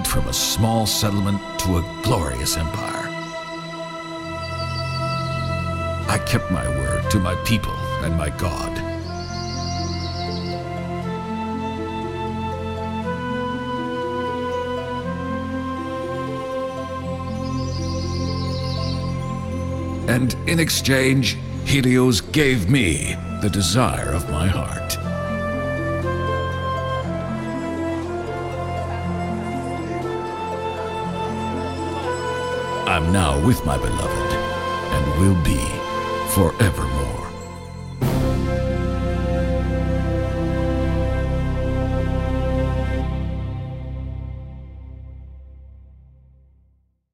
went from a small settlement to a glorious empire. I kept my word to my people and my God. And in exchange, Helios gave me the desire of my heart. I'm now with my beloved, and will be forevermore.